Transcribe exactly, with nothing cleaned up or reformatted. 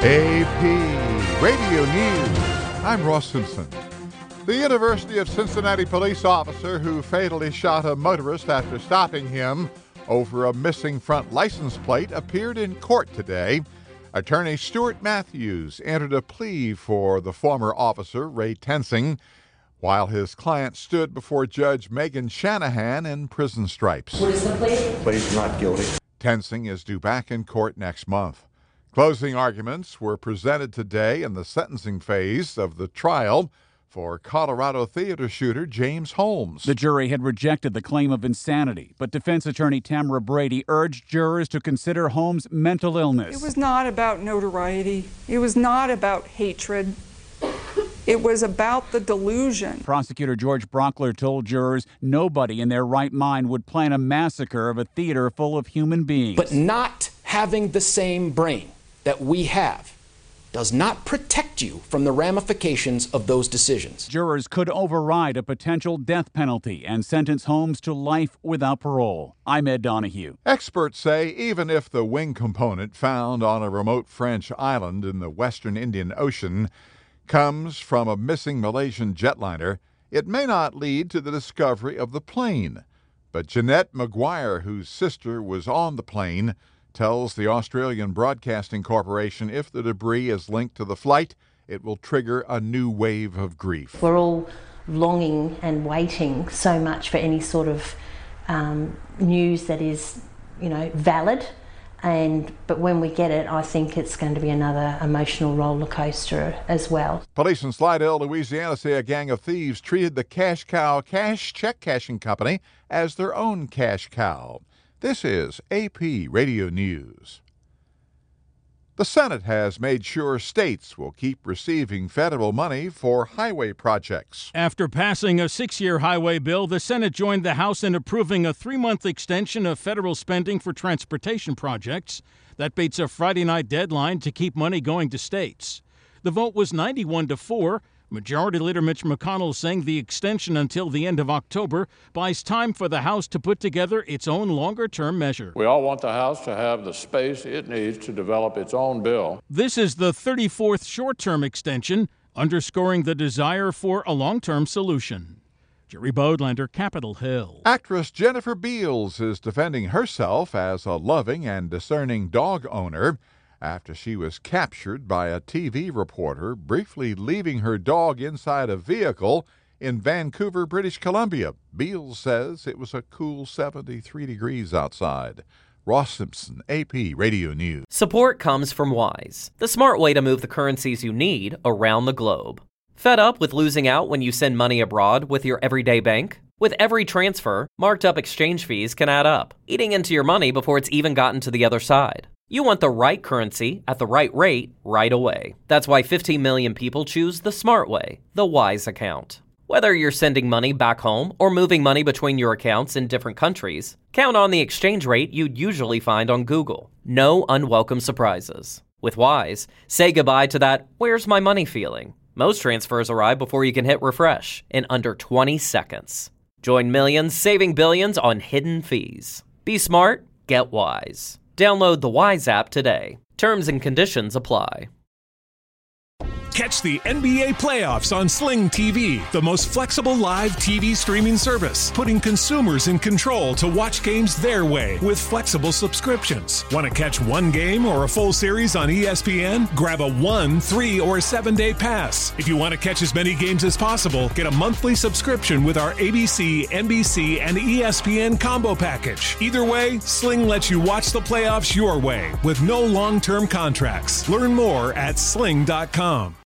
A P Radio News. I'm Ross Simpson. The University of Cincinnati police officer who fatally shot a motorist after stopping him over a missing front license plate appeared in court today. Attorney Stuart Matthews entered a plea for the former officer, Ray Tensing, while his client stood before Judge Megan Shanahan in prison stripes. What is the plea? Plead not guilty. Tensing is due back in court next month. Closing arguments were presented today in the sentencing phase of the trial for Colorado theater shooter James Holmes. The jury had rejected the claim of insanity, but defense attorney Tamara Brady urged jurors to consider Holmes' mental illness. It was not about notoriety. It was not about hatred. It was about the delusion. Prosecutor George Brockler told jurors nobody in their right mind would plan a massacre of a theater full of human beings. But not having the same brain that we have does not protect you from the ramifications of those decisions. Jurors could override a potential death penalty and sentence Holmes to life without parole. I'm Ed Donahue. Experts say even if the wing component found on a remote French island in the western Indian Ocean comes from a missing Malaysian jetliner, it may not lead to the discovery of the plane. But Jeanette McGuire, whose sister was on the plane, tells the Australian Broadcasting Corporation if the debris is linked to the flight, it will trigger a new wave of grief. We're all longing and waiting so much for any sort of um, news that is, you know, valid. And but when we get it, I think it's going to be another emotional roller coaster as well. Police in Slidell, Louisiana say a gang of thieves treated the Cash Cow cash check cashing company as their own cash cow. This is A P Radio News. The Senate has made sure states will keep receiving federal money for highway projects. After passing a six-year highway bill, the Senate joined the House in approving a three-month extension of federal spending for transportation projects. That beats a Friday night deadline to keep money going to states. The vote was ninety-one to four. Majority Leader Mitch McConnell saying the extension until the end of October buys time for the House to put together its own longer-term measure. We all want the House to have the space it needs to develop its own bill. This is the thirty-fourth short-term extension, underscoring the desire for a long-term solution. Jerry Bodlander, Capitol Hill. Actress Jennifer Beals is defending herself as a loving and discerning dog owner after she was captured by a T V reporter briefly leaving her dog inside a vehicle in Vancouver, British Columbia. Beals says it was a cool seventy-three degrees outside. Ross Simpson, A P Radio News. Support comes from Wise, the smart way to move the currencies you need around the globe. Fed up with losing out when you send money abroad with your everyday bank? With every transfer, marked up exchange fees can add up, eating into your money before it's even gotten to the other side. You want the right currency at the right rate right away. That's why fifteen million people choose the smart way, the Wise account. Whether you're sending money back home or moving money between your accounts in different countries, count on the exchange rate you'd usually find on Google. No unwelcome surprises. With Wise, say goodbye to that "where's my money" feeling. Most transfers arrive before you can hit refresh in under twenty seconds. Join millions saving billions on hidden fees. Be smart, get Wise. Download the Wise app today. Terms and conditions apply. Catch the N B A playoffs on Sling T V, the most flexible live T V streaming service, putting consumers in control to watch games their way with flexible subscriptions. Want to catch one game or a full series on E S P N? Grab a one, three, or seven-day pass. If you want to catch as many games as possible, get a monthly subscription with our A B C, N B C, and E S P N combo package. Either way, Sling lets you watch the playoffs your way with no long-term contracts. Learn more at sling dot com.